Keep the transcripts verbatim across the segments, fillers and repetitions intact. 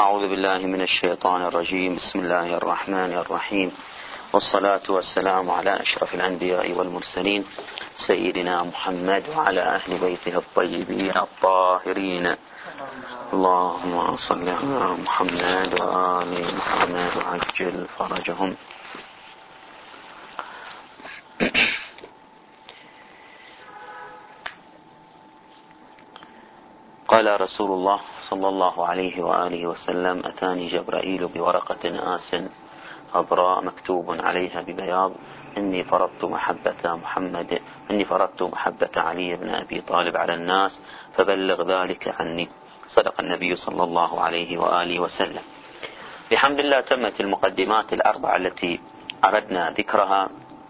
أعوذ بالله من الشيطان الرجيم. بسم الله الرحمن الرحيم، والصلاة والسلام على أشرف الأنبياء والمرسلين سيدنا محمد وعلى أهل بيته الطيبين الطاهرين. اللهم صل على محمد وآل محمد وعجل فرجهم. قال رسول الله صلى الله عليه وآله وسلم: أتاني جبرائيل بورقة آس غبراء مكتوب عليها ببياض: إني فرضت محبة محمد إني فرضت محبة علي بن أبي طالب على الناس فبلغ ذلك عني. صدق النبي صلى الله عليه وآله وسلم. بحمد الله تمت المقدمات الأربعة التي أردنا ذكرها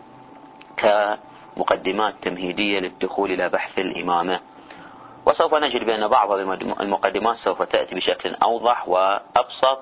كمقدمات تمهيدية للدخول إلى بحث الإمامة، وسوف نجد بأن بعض المقدمات سوف تأتي بشكل أوضح وأبسط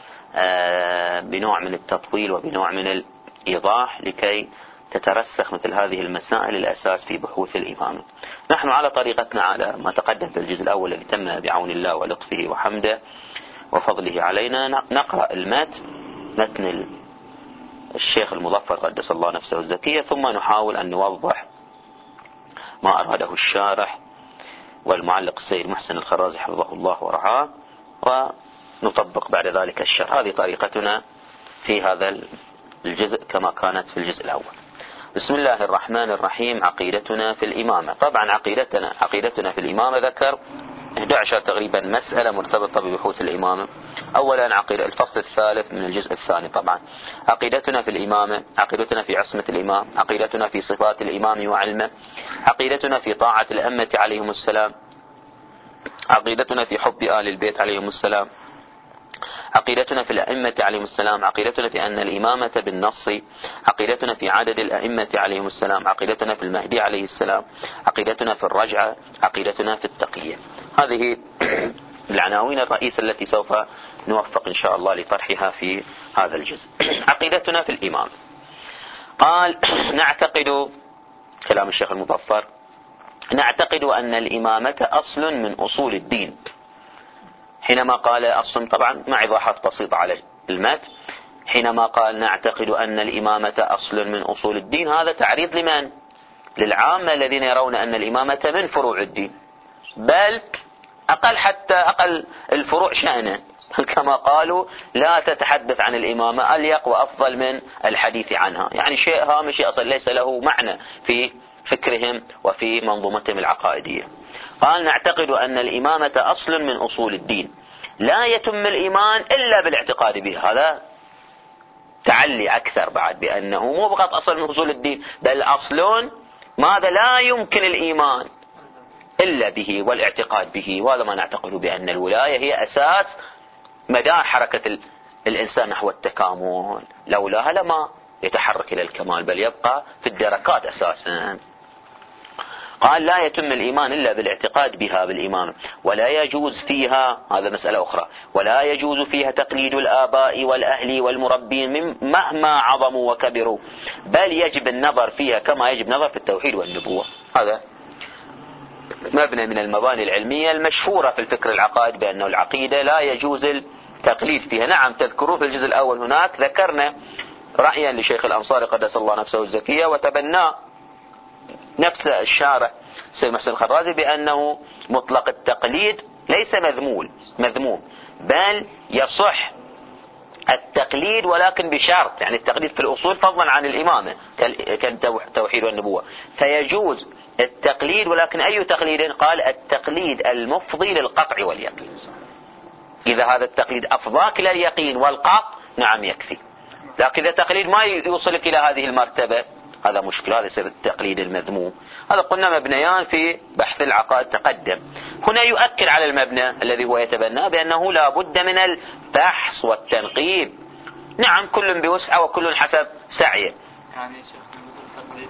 بنوع من التطويل وبنوع من الإيضاح لكي تترسخ مثل هذه المسائل الأساس في بحوث الإمامة. نحن على طريقتنا على ما تقدم في الجزء الأول الذي تم بعون الله ولطفه وحمده وفضله علينا نقرأ المتن متن الشيخ المظفر قدس الله نفسه الزكية، ثم نحاول أن نوضح ما أراده الشارح والمعلق السيد محسن الخرازي حفظه الله ورعاه، ونطبق بعد ذلك الشرح. هذه طريقتنا في هذا الجزء كما كانت في الجزء الأول. بسم الله الرحمن الرحيم. عقيدتنا في الإمامة. طبعا عقيدتنا عقيدتنا في الإمامة ذكر إحدى عشرة تقريبا مسألة مرتبطة ببحوث الإمامة. أولا عقيدة الفصل الثالث من الجزء الثاني. طبعا عقيدتنا في الإمامة، عقيدتنا في عصمة الإمام، عقيدتنا في صفات الإمام وعلمه، عقيدتنا في طاعة الأئمة عليهم السلام، عقيدتنا في حب آل البيت عليهم السلام، عقيدتنا في الأئمة عليهم السلام، عقيدتنا في أن الإمامة بالنص، عقيدتنا في عدد الأئمة عليهم السلام، عقيدتنا في المهدي عليه السلام، عقيدتنا في الرجعة، عقيدتنا في التقية. هذه العناوين الرئيسة التي سوف نوفق إن شاء الله لطرحها في هذا الجزء. عقيدتنا في الإمام. قال: نعتقد، كلام الشيخ المظفر، نعتقد أن الإمامة أصل من أصول الدين. حينما قال أصل، طبعا مع إيضاحات بسيطة على المتن، حينما قال نعتقد أن الإمامة أصل من أصول الدين، هذا تعريض لمن؟ للعامة الذين يرون أن الإمامة من فروع الدين، بل أقل حتى أقل الفروع شأنا، كما قالوا لا تتحدث عن الإمامة أليق وأفضل من الحديث عنها، يعني شيء هامشي أصلا ليس له معنى في فكرهم وفي منظومتهم العقائدية. قال: نعتقد أن الإمامة أصل من أصول الدين لا يتم الإيمان إلا بالاعتقاد به. هذا تعلي أكثر بعد بأنه مو فقط أصل من أصول الدين، بل أصل ماذا لا يمكن الإيمان إلا به والاعتقاد به. وهذا ما نعتقد بأن الولاية هي أساس مدار حركة الإنسان نحو التكامل، لولاها لما يتحرك إلى الكمال بل يبقى في الدركات أساسا. قال: لا يتم الإيمان إلا بالاعتقاد بها بالإمامة، ولا يجوز فيها، هذا مسألة أخرى، ولا يجوز فيها تقليد الآباء والأهل والمربين مهما عظموا وكبروا، بل يجب النظر فيها كما يجب النظر في التوحيد والنبوة. هذا مبنى من المباني العلمية المشهورة في الفكر العقائد بأنه العقيدة لا يجوز التقليد فيها. نعم، تذكروا في الجزء الأول هناك ذكرنا رأيا لشيخ الأنصاري قدس الله نفسه الزكية، وتبناه نفس الشارع سيد محسن الخرازي بأنه مطلق التقليد ليس مذمول مذموم، بل يصح التقليد ولكن بشرط، يعني التقليد في الأصول فضلا عن الإمامة كالتوحيد والنبوة، فيجوز التقليد، ولكن أي تقليد؟ قال: التقليد المفضي للقطع واليقين. إذا هذا التقليد أفضاك إلى اليقين والقطع نعم يكفي، لكن إذا التقليد ما يوصلك إلى هذه المرتبة هذا مشكلة، هذا يصير التقليد المذموم. هذا قلنا مبنيان في بحث العقائد تقدم. هنا يؤكد على المبنى الذي هو يتبناه بأنه لا بد من البحث والتنقيب. نعم، كل بوسعه وكل حسب سعيه. يعني شيخ التقليد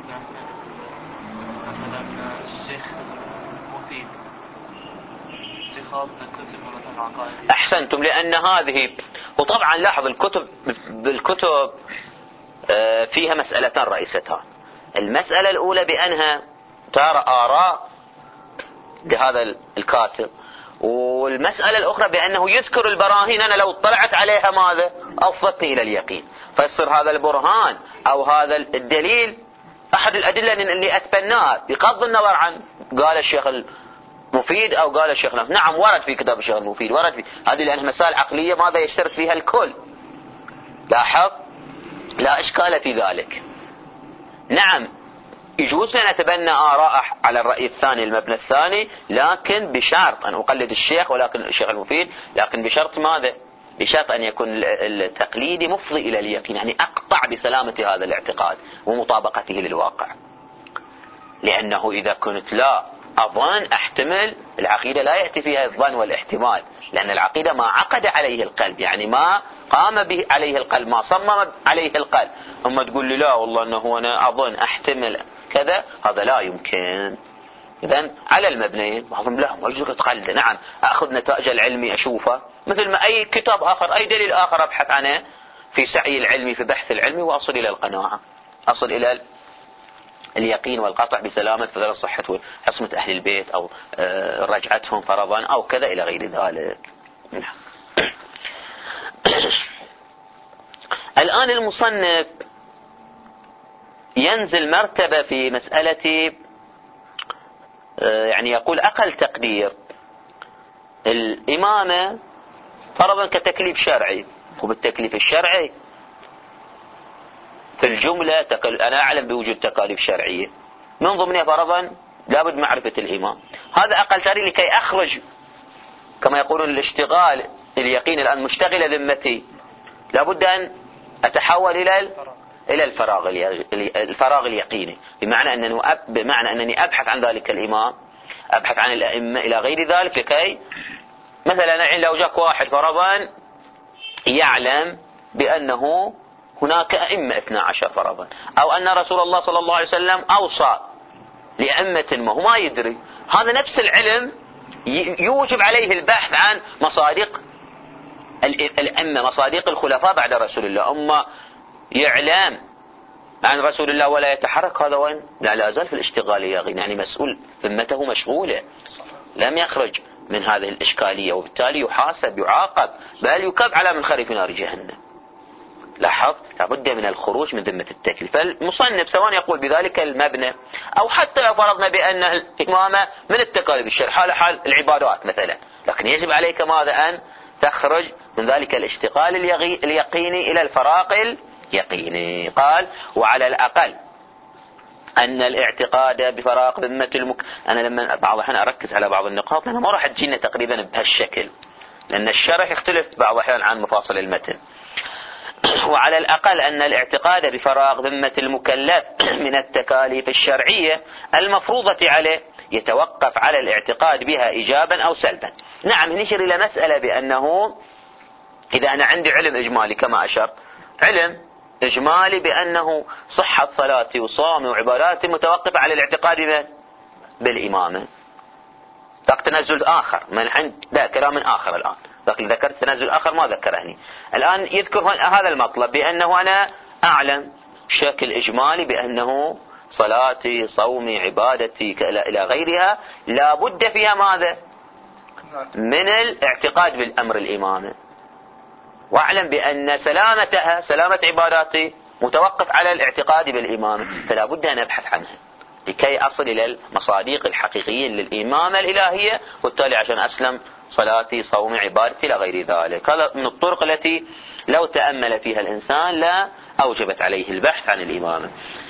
مثلا الشيخ مفيد اتخاذ الكتب مثلا عقائدية. أحسنتم، لأن هذه، وطبعا لاحظ الكتب بالكتب فيها مسألتان رئيستان. المسألة الأولى بأنها ترى آراء لهذا الكاتب، والمسألة الأخرى بأنه يذكر البراهين أنا لو اطلعت عليها ماذا أوصلتني إلى اليقين، فيصير هذا البرهان أو هذا الدليل أحد الأدلة اللي أتبناها بغض النظر عن قال الشيخ المفيد أو قال الشيخ نفسه. نعم ورد في كتاب الشيخ المفيد، ورد في هذه لأنها مسائل عقلية ماذا يشترك فيها الكل، لاحظ، لا إشكال في ذلك. نعم يجوز أن أتبنى آراء على الرأي الثاني المبنى الثاني، لكن بشرط أن أقلد الشيخ ولكن الشيخ المفيد، لكن بشرط ماذا؟ بشرط أن يكون التقليد مفضي إلى اليقين، يعني أقطع بسلامة هذا الاعتقاد ومطابقته للواقع. لأنه إذا كنت لا أظن أحتمل، العقيدة لا يأتي فيها الظن والاحتمال، لأن العقيدة ما عقد عليه القلب، يعني ما قام به عليه القلب، ما صمم عليه القلب. أما تقول لي لا والله أنه أنا أظن أحتمل كذا، هذا لا يمكن. إذن على المبنيين بعضهم لا ما يجوز تقلد. نعم أخذ نتائج العلمي أشوفه مثل ما أي كتاب آخر أي دليل آخر أبحث عنه في سعي العلمي في بحث العلمي وأصل إلى القناعة، أصل إلى اليقين والقطع بسلامة مثلا صحة عصمة أهل البيت أو رجعتهم فرضا أو كذا إلى غير ذلك. الآن المصنف ينزل مرتبة في مسألة، يعني يقول أقل تقدير الإمامة فرضا كتكليف شرعي، وبالتكليف الشرعي في الجملة تكل... أنا أعلم بوجود تكاليف شرعية من ضمنها فرضا لابد معرفة الإمام، هذا أقل تقدير لكي أخرج كما يقولون الاشتغال اليقين. الآن مشتغل ذمتي لابد أن أتحول إلى ال... إلى الفراغ الفراغ اليقيني، بمعنى أنني أب... بمعنى أنني أبحث عن ذلك الإمام، أبحث عن الأئمة إلى غير ذلك، لكي مثلا لو جاك واحد فرضا يعلم بأنه هناك أئمة اثنا عشر فرضا، أو أن رسول الله صلى الله عليه وسلم أوصى لأئمة ما هو ما يدري، هذا نفس العلم يوجب عليه البحث عن مصادق الأئمة، مصادق الخلفاء بعد رسول الله. أما يعلم عن رسول الله ولا يتحرك، هذا وين؟ لا, لا زال في الاشتغالية، يعني مسؤول ذمته مشغولة، لم يخرج من هذه الإشكالية، وبالتالي يحاسب يعاقب بل يكب على منخر في نار جهنم. لاحظ لابد من الخروج من ذمة التكليف. فالمصنف سواء يقول بذلك المبنى أو حتى لو فرضنا بأن الإمامة من التكاليف الشرع حال حال العبادات مثلا، لكن يجب عليك ماذا؟ أن تخرج من ذلك الاشتغال اليقيني إلى الفراغ اليقيني. قال وعلى الأقل أن الاعتقاد بفراغ ذمة المك... أنا لما بعض الأحيان أركز على بعض النقاط لأنها ما راح تجينا تقريبا بهالشكل، لأن الشرح يختلف بعض الأحيان عن مفاصل المتن. وعلى الأقل أن الاعتقاد بفراغ ذمة المكلف من التكاليف الشرعية المفروضة عليه يتوقف على الاعتقاد بها إيجابا أو سلبا. نعم نشير إلى مسألة بأنه إذا أنا عندي علم إجمالي كما أشرت، علم إجمالي بأنه صحة صلاتي وصومي وعباداتي متوقفة على الاعتقاد بالإمامة، ذاك تنزل آخر من عند لا كلام آخر. الآن لكن ذكرت تنزل آخر ما ذكرهني. الآن يذكر هذا المطلب بأنه أنا أعلم بشكل إجمالي بأنه صلاتي صومي عبادتي إلى غيرها لا بد فيها ماذا؟ من الاعتقاد بالأمر الإمامي، وأعلم بأن سلامتها سلامة عباداتي متوقف على الاعتقاد بالإمامة، فلا بد أن أبحث عنها لكي أصل إلى المصادق الحقيقيين للإمامة الإلهية، وبالتالي عشان أسلم صلاتي صومي عبادتي إلى غير ذلك. هذا من الطرق التي لو تأمل فيها الإنسان لا أوجبت عليه البحث عن الإمامة.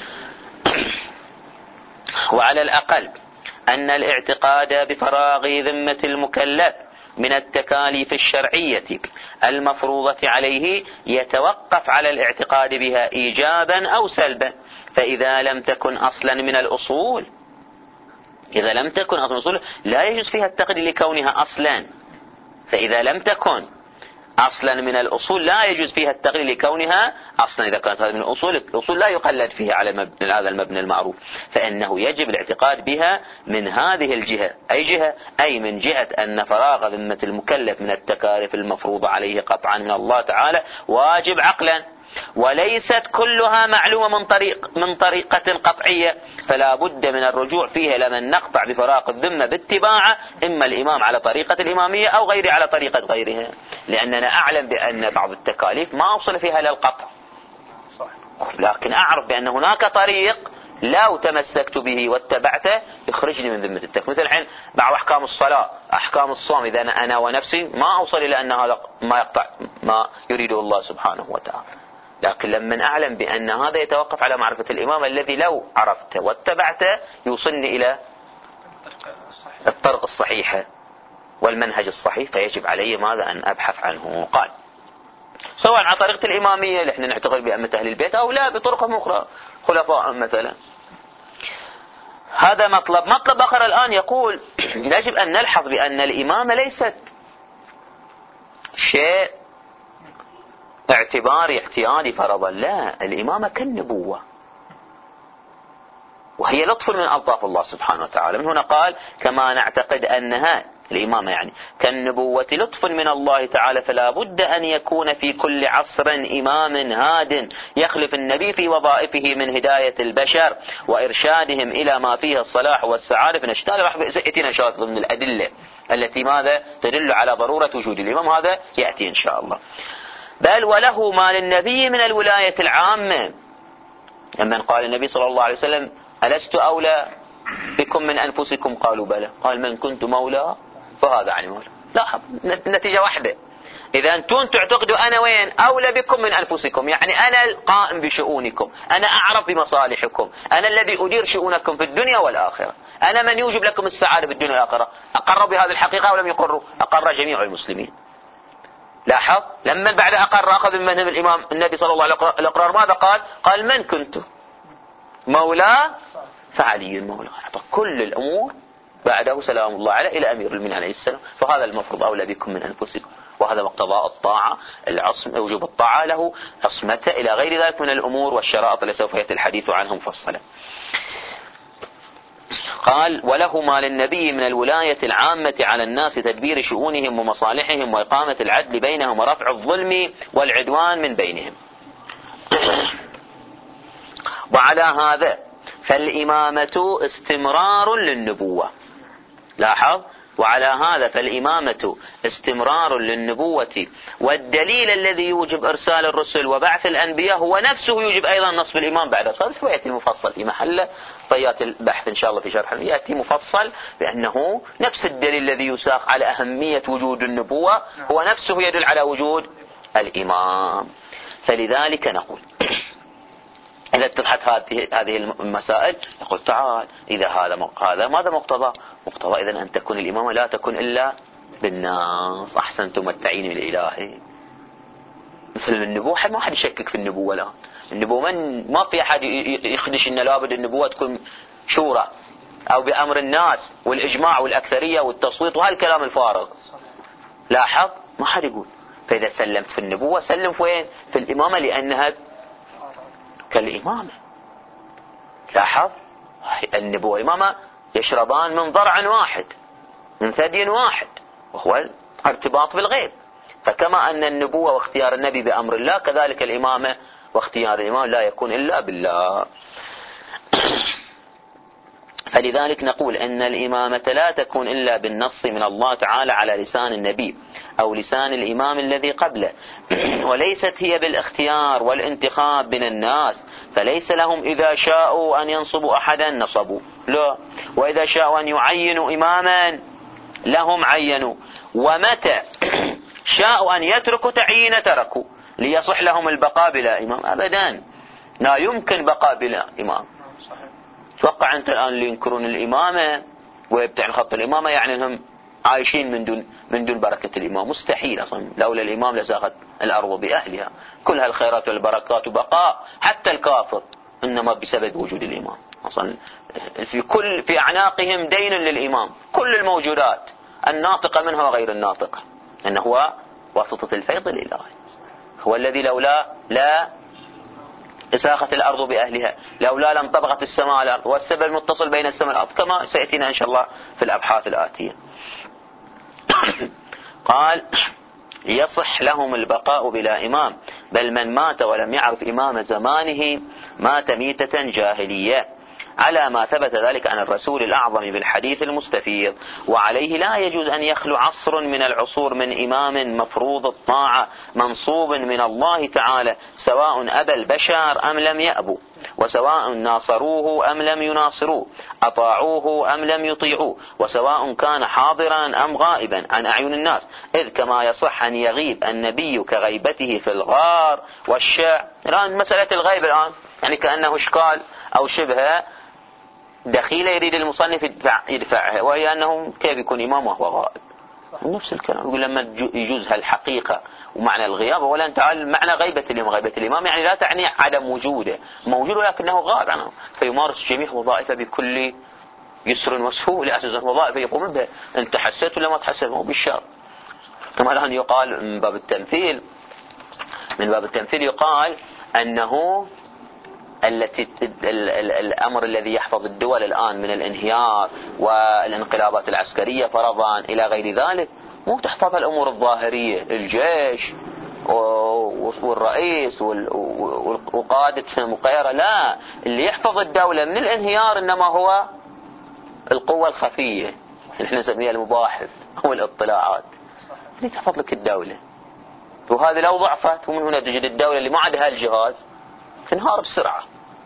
وعلى الأقل أن الاعتقاد بفراغ ذمة المكلف من التكاليف الشرعية المفروضة عليه يتوقف على الاعتقاد بها إيجابا أو سلبا، فإذا لم تكن أصلا من الأصول إذا لم تكن أصلا أصول لا يجوز فيها التقليد لكونها أصلا، فإذا لم تكن أصلا من الأصول لا يجوز فيها التقليد لكونها أصلا. إذا كانت هذه من الأصول الأصول لا يقلد فيها على مبنى هذا المبنى المعروف، فإنه يجب الاعتقاد بها من هذه الجهة. أي جهة؟ أي من جهة أن فراغ ذمة المكلف من التكاليف المفروضة عليه قطعا من الله تعالى واجب عقلا، وليست كلها معلومة من طريق من طريقة قطعية، فلا بد من الرجوع فيها لمن نقطع بفراق الذمة باتباعه، إما الإمام على طريقة الإمامية أو غيره على طريقة غيرها، لأننا أعلم بأن بعض التكاليف ما أوصل فيها للقطع، لكن أعرف بأن هناك طريق لو تمسكت به واتبعته يخرجني من ذمة التكليف. مثل الحين بعض أحكام الصلاة، أحكام الصوم، إذا أنا, أنا ونفسي ما أوصل إلى أن هذا ما يقطع ما يريده الله سبحانه وتعالى، لكن لما أعلم بأن هذا يتوقف على معرفة الإمام الذي لو عرفته واتبعته يوصلني إلى الطرق الصحيحة والمنهج الصحيح، فيجب علي ماذا أن أبحث عنه. قال سواء على طريقة الإمامية اللي احنا نعتقد بأئمة أهل البيت أو لا بطرقهم أخرى خلفاء مثلا. هذا مطلب. مطلب آخر الآن يقول يجب أن نلحظ بأن الإمامة ليست شيء اعتباري احتيالي فرضا، لا، الإمامة كالنبوة، وهي لطف من ألطاف الله سبحانه وتعالى. من هنا قال كما نعتقد أنها الإمامة يعني كالنبوة لطف من الله تعالى، فلا بد أن يكون في كل عصر إمام هاد يخلف النبي في وظائفه من هداية البشر وإرشادهم إلى ما فيه الصلاح والسعادة. فنشتغل يأتينا إن شاء الله ضمن الأدلة التي ماذا تدل على ضرورة وجود الإمام، هذا يأتي إن شاء الله. بل وله ما للنبي من الولاية العامة، لما قال النبي صلى الله عليه وسلم ألست أولى بكم من أنفسكم؟ قالوا بلى، قال من كنت مولى فهذا عن مولى. لاحظ نتيجة واحدة، إذا أنتم تعتقدوا أنا وين أولى بكم من أنفسكم، يعني أنا القائم بشؤونكم، أنا أعرف بمصالحكم، أنا الذي أدير شؤونكم في الدنيا والآخرة، أنا من يوجب لكم السعادة في الدنيا والآخرة. أقروا بهذه الحقيقة ولم يقروا؟ أقر جميع المسلمين. لاحظ لما بعد أقر أخذ من الإمام النبي صلى الله عليه وسلم الإقرار، ماذا قال؟ قال من كنت مولاه فعلي المولى. كل الأمور بعده سلام الله عليه إلى أمير المؤمنين عليه السلام، فهذا المفروض أولى بكم من أنفسكم، وهذا مقتضى الطاعة، العصم، وجوب الطاعة له عصمته إلى غير ذلك من الأمور والشرائط التي سوف يأتي الحديث عنها مفصلا. قال وله ما للنبي من الولاية العامة على الناس تدبير شؤونهم ومصالحهم وإقامة العدل بينهم ورفع الظلم والعدوان من بينهم. وعلى هذا فالإمامة استمرار للنبوة. لاحظ وعلى هذا فالإمامة استمرار للنبوة، والدليل الذي يوجب إرسال الرسل وبعث الأنبياء هو نفسه يوجب أيضا نصب الإمام بعد هذا. سوف يأتي مفصل في محل طيات البحث إن شاء الله في شرح، يأتي مفصل بأنه نفس الدليل الذي يساق على أهمية وجود النبوة هو نفسه يدل على وجود الإمام. فلذلك نقول إذا اتضحت هذه هذه المسائل نقول تعال إذا هذا هذا ماذا مقتضى؟ مقتضى إذن أن تكون الإمامة لا تكون إلا بالناس. أحسنتم التعيين الإلهي. مثل النبوة ما حد يشكك في النبوة الآن. النبوة من ما في أحد يخدش إن لابد النبوة تكون شورى أو بأمر الناس والإجماع والأكثرية والتصويت وهالكلام الفارغ. لاحظ ما حد يقول. فإذا سلمت في النبوة سلم في وين؟ في الإمامة، لأنها كالإمامة. لاحظ النبوة والإمامة يشربان من ضرع واحد من ثدي واحد، وهو الارتباط بالغيب. فكما أن النبوة واختيار النبي بأمر الله، كذلك الإمامة واختيار الإمام لا يكون إلا بالله. فلذلك نقول أن الإمامة لا تكون إلا بالنص من الله تعالى على لسان النبي أو لسان الإمام الذي قبله، وليست هي بالاختيار والانتخاب من الناس، فليس لهم إذا شاءوا أن ينصبوا أحدا نصبوا، لا، وإذا شاءوا أن يعينوا إماما لهم عينوا، ومتى شاءوا أن يتركوا تعيين تركوا، ليصح لهم البقاء بلا إمام. أبدا لا يمكن بقاء بلا إمام. توقع أنت الآن اللي ينكرون الإمامة ويبتعن خط الإمامة يعني أنهم عايشين من دون من دون بركة الإمام. مستحيل أصلا، لولا الإمام لزاغت الأرض بأهلها. كل هالخيرات والبركات وبقاء حتى الكافر إنما بسبب وجود الإمام. أصلا في كل في أعناقهم دين للإمام، كل الموجودات الناطقة منها وغير الناطقة، أنه هو واسطة الفيض الإلهي، هو الذي لولا لا إساخت الأرض بأهلها، لولا لم طبقت السماء على الأرض، والسبب المتصل بين السماء والأرض كما سيأتينا إن شاء الله في الأبحاث الآتية. قال يصح لهم البقاء بلا إمام، بل من مات ولم يعرف إمام زمانه مات ميتة جاهلية، على ما ثبت ذلك عن الرسول الأعظم بالحديث المستفيض. وعليه لا يجوز أن يخلو عصر من العصور من إمام مفروض الطاعة منصوب من الله تعالى، سواء أبى البشر أم لم يأبوا، وسواء ناصروه أم لم يناصروه، أطاعوه أم لم يطيعوه، وسواء كان حاضرا أم غائبا عن أعين الناس، إذ كما يصح أن يغيب النبي كغيبته في الغار والشع. الآن مسألة الغيب الآن يعني كأنه إشكال أو شبه دخيلة يريد المصنف يدفع يدفعها، وهي أنه كيف يكون إمام وهو غائب؟ نفس الكلام يقول لما يجوز هالحقيقة ومعنى الغياب، ولا تعال معنى غيبة الإمام. غيبة الإمام يعني لا تعني عدم وجوده، موجود ولكنه غائب عنه، فيمارس جميع وظائفه بكل يسر وسهولة. أساسا وظائفه يقوم بها، أنت حسيت ولا ما تحسيت، مو بالشر. كما الآن يقال من باب التمثيل من باب التمثيل يقال أنه التي الأمر الذي يحفظ الدول الآن من الانهيار والانقلابات العسكرية فرضا إلى غير ذلك، مو تحفظ الأمور الظاهرية، الجيش والرئيس وقادة المقيرة، لا، اللي يحفظ الدولة من الانهيار إنما هو القوة الخفية نحن نسميها المباحث أو الاطلاعات اللي تحفظ لك الدولة. وهذه لو ضعفت ومن هنا تجد الدولة اللي ما عندها الجهاز تنهار بسرعة.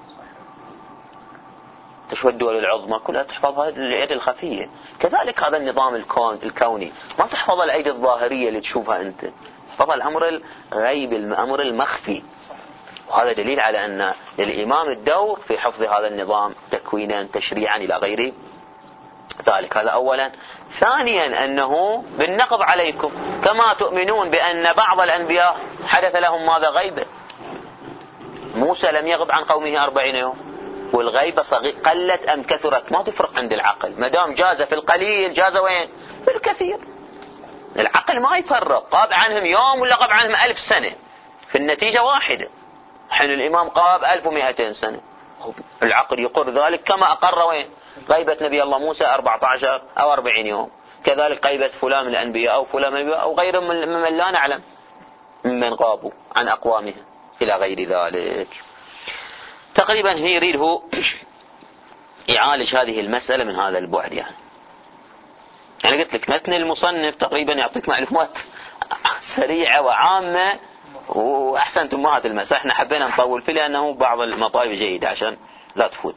تشوى الدول العظمى كلها تحفظها الأيدي الخفية. كذلك هذا النظام الكون الكوني ما تحفظ الأيدي الظاهرية اللي تشوفها أنت، تحفظ الأمر الغيب، الأمر المخفي. وهذا دليل على أن للإمام الدور في حفظ هذا النظام تكوينا تشريعا إلى غير ذلك. هذا أولا. ثانيا أنه بالنقض عليكم كما تؤمنون بأن بعض الأنبياء حدث لهم ماذا؟ غيبة. موسى لم يغب عن قومه أربعين يوم، والغيبة صغير قلت أم كثرت ما تفرق عند العقل، ما دام جاز في القليل جاز وين؟ في الكثير. العقل ما يفرق، غاب عنهم يوم ولا غاب عنهم ألف سنة، في النتيجة واحدة. حين الإمام غاب ألف ومئتين سنة، العقل يقر ذلك كما أقر وين؟ غيبة نبي الله موسى أربعة عشر أو أربعين يوم، كذلك غيبة فلان من الأنبياء أو فلان من الأنبياء أو غيرهم ممن لا نعلم ممن غابوا عن أقوامهم إلى غير ذلك. تقريبا هي يريده يعالج هذه المسألة من هذا البعد. يعني يعني قلت لك متن المصنف تقريبا يعطيك معلومات سريعة وعامة، وأحسنتم هذه المسألة احنا حبينا نطول فيه لأنه بعض المطالب جيدة عشان لا تفوت.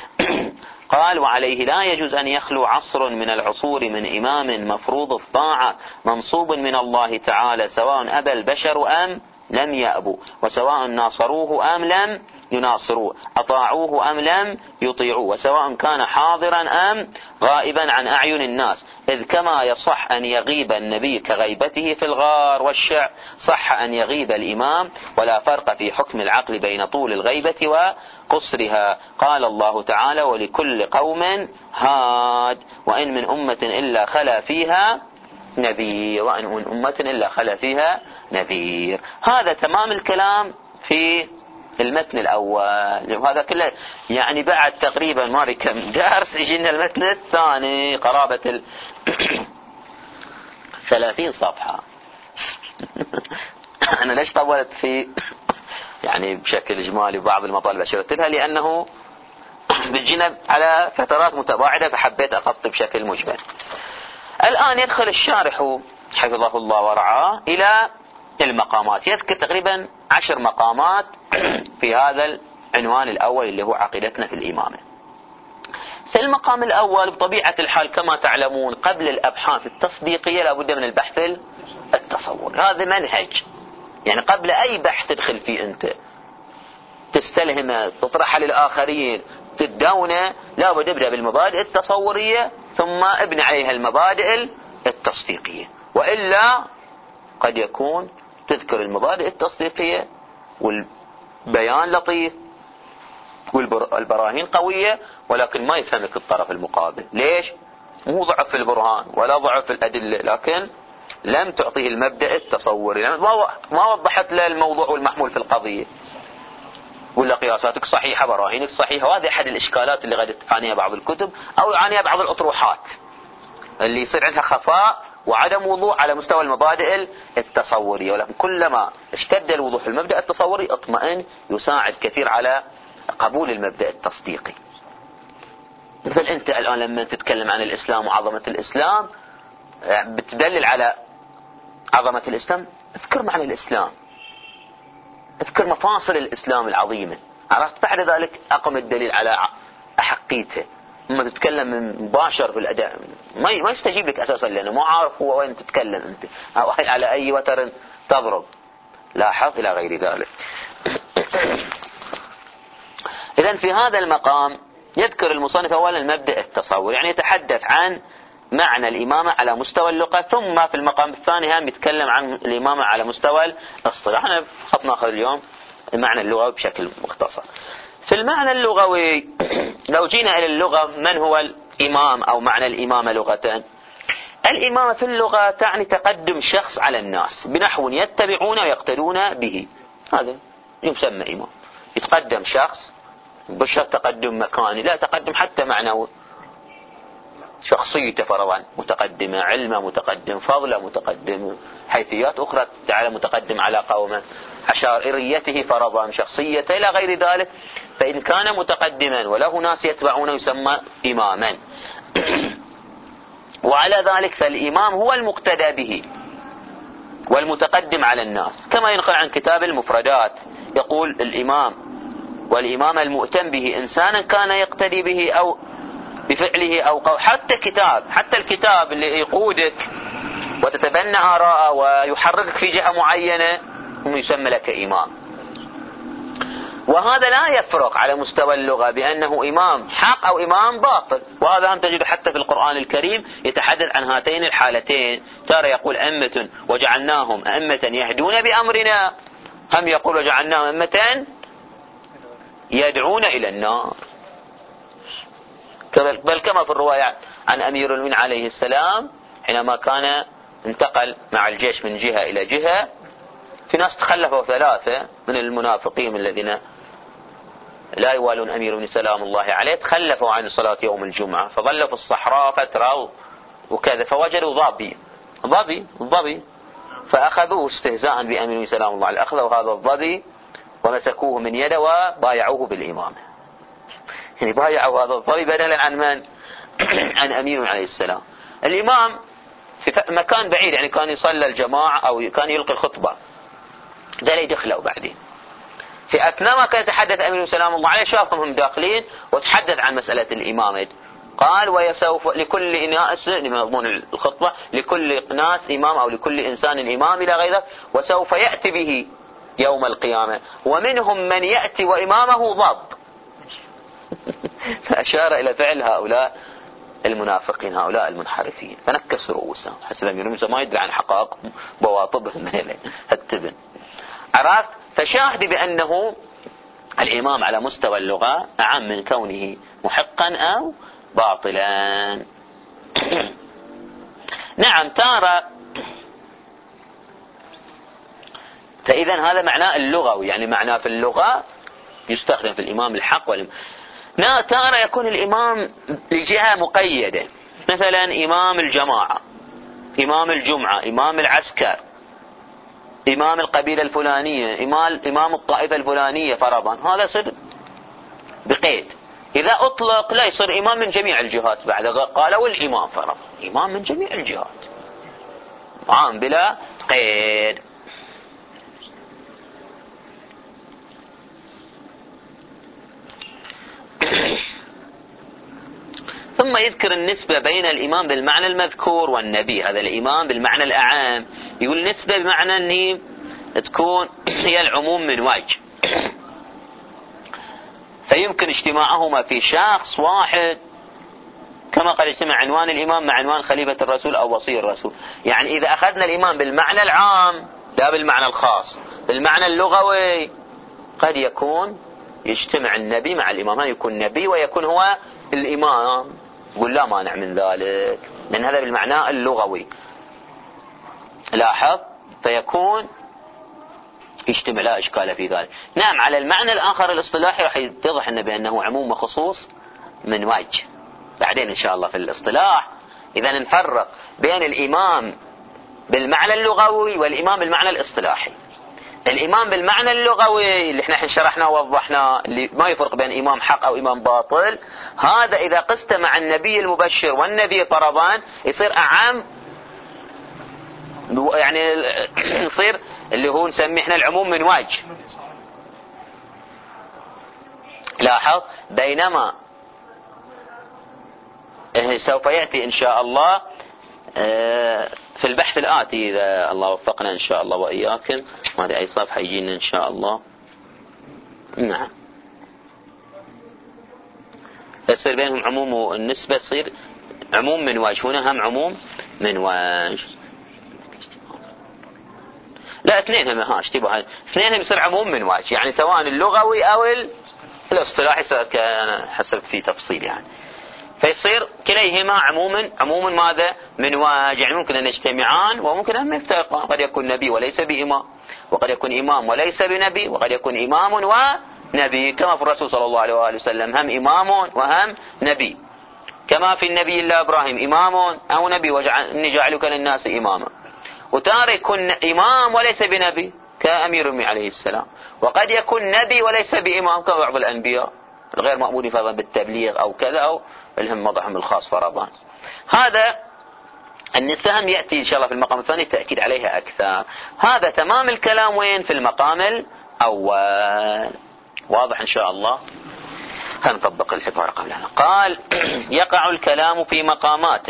قال وعليه لا يجوز أن يخلو عصر من العصور من إمام مفروض الطاعة منصوب من الله تعالى، سواء أبى البشر أم لم يأبوا، وسواء ناصروه أم لم يناصروه، أطاعوه أم لم يطيعوه، وسواء كان حاضرا أم غائبا عن أعين الناس، إذ كما يصح أن يغيب النبي كغيبته في الغار والشع صح أن يغيب الإمام، ولا فرق في حكم العقل بين طول الغيبة وقصرها. قال الله تعالى ولكل قوم هاد وإن من أمة إلا خلا فيها نذير، وإن من أمة إلا خلا فيها نذير. هذا تمام الكلام في المتن الأول، وهذا كله يعني بعد تقريبا ما كم درس يجينا المتن الثاني قرابة ال ثلاثين صفحة. أنا ليش طولت في يعني بشكل إجمالي بعض المطالب أشرت لها؟ لأنه بتجينا على فترات متباعدة فحبيت أخطي بشكل مجمل. الآن يدخل الشارح حفظه الله ورعاه إلى المقامات، يذكر تقريبا عشر مقامات في هذا العنوان الأول اللي هو عقيدتنا في الإمامة. في المقام الأول بطبيعة الحال كما تعلمون قبل الأبحاث التصديقية لابد من البحث التصور، هذا منهج. يعني قبل أي بحث تدخل فيه أنت تستلهمه تطرحه للآخرين تدونه، لابد تبدأ بالمبادئ التصورية ثم ابن عليها المبادئ التصديقية، وإلا قد يكون تذكر المبادئ التصديقية والبيان لطيف والبراهين قوية ولكن ما يفهمك الطرف المقابل. ليش؟ مو ضعف في البرهان ولا ضعف في الأدلة، لكن لم تعطيه المبدأ التصوري، ما وضحت له الموضوع والمحمول في القضية، ولا قياساتك صحيحة براهينك صحيحة. وهذه أحد الإشكالات اللي قد تعانيها بعض الكتب أو يعانيها بعض الأطروحات اللي يصير عندها خفاء وعدم وضوح على مستوى المبادئ التصورية، ولكن كلما اشتد الوضوح في المبدأ التصوري اطمئن، يساعد كثير على قبول المبدأ التصديقي. مثل أنت الآن لما تتكلم عن الإسلام وعظمة الإسلام بتدلل على عظمة الإسلام، اذكر معنى الإسلام، اذكر مفاصل الإسلام العظيمة، عرفت؟ بعد ذلك أقم الدليل على أحقيته. اما تتكلم مباشر في الأداء ما ما يستجيب لك أساسا، لأنه ما عارف هو وين تتكلم أنت أو على أي وتر تضرب. لاحظ إلى غير ذلك. إذن في هذا المقام يذكر المصنف أولا المبدأ التصور، يعني يتحدث عن معنى الإمامة على مستوى اللغة، ثم في المقام الثاني هم يتكلم عن الإمامة على مستوى الاصطلاح. احنا خط ناخذ اليوم المعنى اللغوي بشكل مختصر. في المعنى اللغوي لو جينا إلى اللغة، من هو الإمام أو معنى الإمامة لغة؟ الإمامة في اللغة تعني تقدم شخص على الناس بنحو يتبعون ويقتدون به، هذا يسمى إمام. يتقدم شخص بشرط تقدم مكاني، لا تقدم حتى معنوي، شخصيته فرضا متقدمة، علمه متقدم، فضله متقدم، حيثيات أخرى تعالى متقدم على قومه، عشائريته فرضا، شخصيته إلى غير ذلك. فإن كان متقدما وله ناس يتبعونه يسمى إماما. وعلى ذلك فالإمام هو المقتدى به والمتقدم على الناس، كما ينقل عن كتاب المفردات يقول الإمام والإمام المؤتم به إنسانا كان يقتدي به أو بفعله أو قول. حتى كتاب حتى الكتاب اللي يقودك وتتبنى آراءه ويحركك في جهة معينة يسمى لك إمام. وهذا لا يفرق على مستوى اللغة بأنه إمام حق أو إمام باطل، وهذا هم تجد حتى في القرآن الكريم يتحدث عن هاتين الحالتين. ترى يقول أمة وجعلناهم أمة يهدون بأمرنا، هم يقول وجعلناهم أمة يدعون إلى النار. بل كما في الرواية عن أمير المؤمنين عليه السلام حينما كان انتقل مع الجيش من جهة إلى جهة، في ناس تخلفوا ثلاثة من المنافقين الذين لا يوالون أمير المؤمنين سلام الله عليه، تخلفوا عن صلاة يوم الجمعة، فظلوا في الصحراء فترة وكذا، فوجدوا ضبي ضبي ضبي فأخذوه استهزاء بأمير المؤمنين سلام الله عليه، أخذوا هذا الضبي ومسكوه من يده وبايعوه بالإمامة. يعني بايعوا هذا الضبي بدلا عن من؟ عن أمير عليه السلام. الإمام في مكان بعيد، يعني كان يصلى الجماعة أو كان يلقي الخطبة، ده اللي يدخلوا بعدين. في أثناء ما كان يتحدث أمير سلام الله عليه شافهم هم داخلين وتحدث عن مسألة الإمامة، قال ويسوف لكل ناس لمضمون الخطبة لكل ناس إمام أو لكل إنسان إمام إلى غيره، وسوف يأتي به يوم القيامة ومنهم من يأتي وإمامه ضب. فأشار إلى فعل هؤلاء المنافقين هؤلاء المنحرفين، فنكسوا رؤوسهم حسب أمير ما يدري عن حقائق بواطبهم هالتبن. عرفت؟ فشاهد بأنه الإمام على مستوى اللغة أعم من كونه محقا أو باطلا. نعم تارة. فإذا هذا معناه اللغوي، يعني معناه في اللغة يستخدم في الإمام الحق والإمام. تارة يكون الإمام لجهة مقيدة، مثلا إمام الجماعة، إمام الجمعة، إمام العسكر، إمام القبيلة الفلانية، إمام إمام الطائفة الفلانية فرضا، هذا يصير بقيد. إذا أطلق لا يصير إمام من جميع الجهات، بعد قالوا الإمام فرضا إمام من جميع الجهات عام بلا قيد. ثم يذكر النسبة بين الإمام بالمعنى المذكور والنبي، هذا الإمام بالمعنى الأعام، يقول نسبة بمعنى أنه تكون هي العموم من وجه، فيمكن اجتماعهما في شخص واحد، كما قد اجتمع عنوان الإمام مع عنوان خليفة الرسول أو وصي الرسول. يعني إذا أخذنا الإمام بالمعنى العام لا بالمعنى الخاص، بالمعنى اللغوي قد يكون يجتمع النبي مع الإمام، يكون نبي ويكون هو الإمام، يقول لا مانع من ذلك، لأن هذا بالمعنى اللغوي. لاحظ، فيكون يجتمع، لا إشكال في ذلك. نعم على المعنى الآخر الاصطلاحي راح يتضح أنه بأنه عموم وخصوص من وجه، بعدين إن شاء الله في الاصطلاح إذا نفرق بين الإمام بالمعنى اللغوي والإمام بالمعنى الاصطلاحي. الإمام بالمعنى اللغوي اللي احنا شرحناه ووضحناه، اللي ما يفرق بين إمام حق أو إمام باطل، هذا إذا قست مع النبي المبشر والنبي طربان يصير أعم، يعني يصير اللي هو نسميه احنا العموم من وجه. لاحظ، بينما سوف يأتي إن شاء الله في البحث الآتي إذا الله وفقنا إن شاء الله وإياكم، ما أدري أي صفحة يجينا إن شاء الله. نعم، يصير بينهم عموم والنسبة يصير عموم من وجه، هنا هم عموم من وجه. لا اثنين هم، ها اشتبه، اثنين هم يصير عموم من وجه، يعني سواء اللغوي أو الاصطلاحي كان حسبت فيه تفصيل يعني. فيصير كليهما عموما عموما ماذا من وجه، يعني ممكن أن يجتمعان وممكن أن يفترقان. قد يكون نبي وليس بإمام، وقد يكون إمام وليس بنبي، وقد يكون إمام ونبي، كما في الرسول صلى الله عليه وآله وسلم هم إمام وهم نبي، كما في النبي الله إبراهيم إمام أو نبي وإني جعلك للناس إماما. وتارة يكون إمام وليس بنبي كأمير المؤمنين عليه السلام، وقد يكون نبي وليس بإمام كبعض الأنبياء الغير مأمورين فرضا بالتبليغ أو كذا، أو لهم وضعهم الخاص فرضان. هذا النسهم يأتي إن شاء الله في المقام الثاني التأكيد عليها أكثر. هذا تمام الكلام وين؟ في المقام الأول. واضح إن شاء الله. هنطبق العبارة قبلها. قال يقع الكلام في مقامات.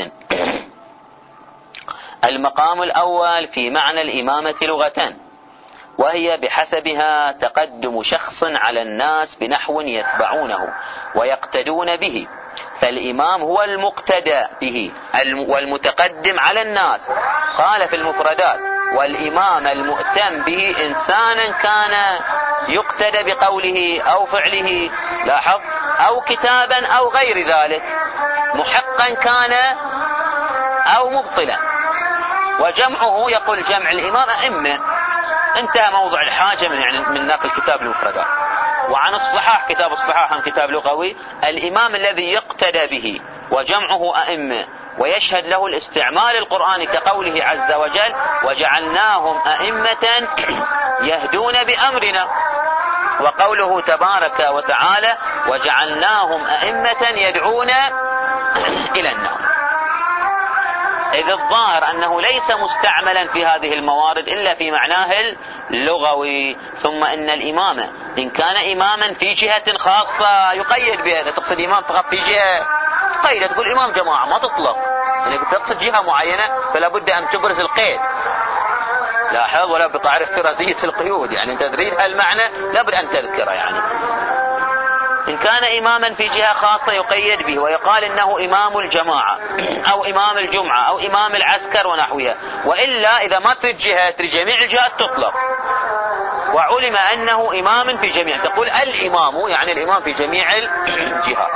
المقام الأول في معنى الإمامة لغة، وهي بحسبها تقدم شخص على الناس بنحو يتبعونه ويقتدون به، فالإمام هو المقتدى به والمتقدم على الناس. قال في المفردات: والإمام المؤتم به إنسانا كان يقتدى بقوله أو فعله، لاحظ، أو كتابا أو غير ذلك، محقا كان أو مبطلا. وجمعه يقول جمع الإمام أئمة. انتهى موضوع الحاجة من يعني من نقل كتاب المفردات. وعن الصحاح، كتاب الصحاح هم كتاب لغوي، الإمام الذي يقتدى به، وجمعه أئمة، ويشهد له الاستعمال القرآني كقوله عز وجل: وجعلناهم أئمة يهدون بأمرنا، وقوله تبارك وتعالى: وجعلناهم أئمة يدعون إلى النار. إذ الظاهر أنه ليس مستعملا في هذه الموارد إلا في معناه اللغوي. ثم إن الإمامة إن كان إماما في جهة خاصة يقيد بها. تقصد إمام فقط في جهة، قيد تقول إمام جماعة ما تطلق، يعني تقصد جهة معينة فلا بد أن تبرز القيد. لاحظ، ولا بتعرف احترازية القيود، يعني أنت تريد المعنى لابد أن تذكره. يعني إن كان إماما في جهة خاصة يقيد به، ويقال إنه إمام الجماعة أو إمام الجمعة أو إمام العسكر ونحوها. وإلا إذا ما تريد جهة تريد جميع الجهات تطلق. وعلم أنه إمام في جميع، تقول الإمام يعني الإمام في جميع الجهات،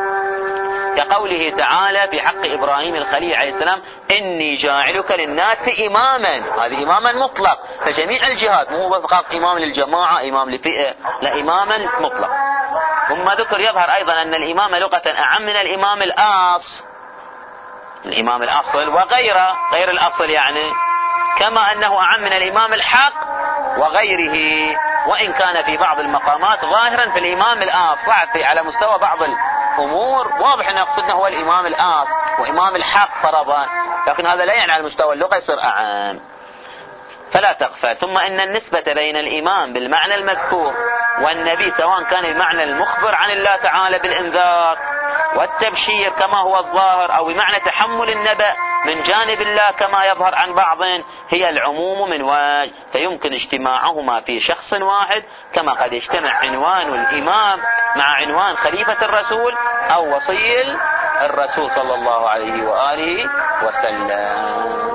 كقوله تعالى في حق إبراهيم الخليل عليه السلام: إني جاعلك للناس إماما. هذه إماما مطلق فجميع الجهات، مو فقط إمام للجماعة إمام لفئة، لا، إماما مطلق. ثم ذكر يظهر أيضا أن الإمام لغة أعم من الإمام الأصل، الإمام الأصل وغيره، غير الأصل يعني، كما أنه أعم من الإمام الحق وغيره، وإن كان في بعض المقامات ظاهرا في الإمام الأصل على مستوى بعض الأمور واضح أنه يقصدنا هو الإمام الأصل وإمام الحق فرضا، لكن هذا لا يعني على مستوى اللغة يصير أعم. فلا تغفل. ثم إن النسبة بين الإمام بالمعنى المذكور والنبي سواء كان بمعنى المخبر عن الله تعالى بالإنذار والتبشير كما هو الظاهر، أو بمعنى تحمل النبأ من جانب الله كما يظهر عن بعض، هي العموم من وجه، فيمكن اجتماعهما في شخص واحد، كما قد يجتمع عنوان الإمام مع عنوان خليفة الرسول أو وصي الرسول صلى الله عليه وآله وسلم.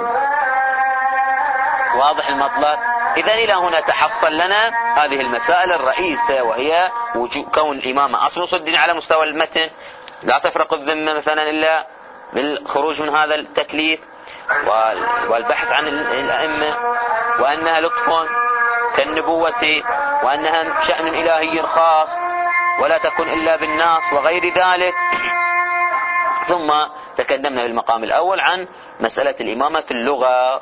واضح المطلب؟ إذن إلى هنا تحصل لنا هذه المسائل الرئيسة، وهي كون الإمام أصل الدين على مستوى المتن، لا تفرق الذمة مثلا إلا بالخروج من هذا التكليف، والبحث عن الأئمة، وأنها لطف كالنبوة، وأنها شأن إلهي خاص ولا تكن إلا بالناس وغير ذلك. ثم تكلمنا في المقام الأول عن مسألة الإمامة في اللغة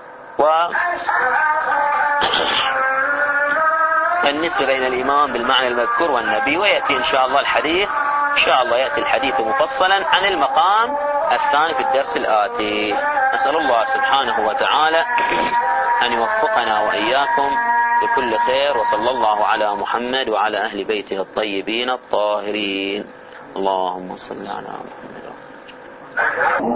والنسبة بين الإمام بالمعنى المذكور والنبي، ويأتي إن شاء الله الحديث إن شاء الله يأتي الحديث مفصلا عن المقام الثاني في الدرس الآتي. نسأل الله سبحانه وتعالى أن يوفقنا وإياكم بكل خير، وصلى الله على محمد وعلى أهل بيته الطيبين الطاهرين. اللهم صل على محمد.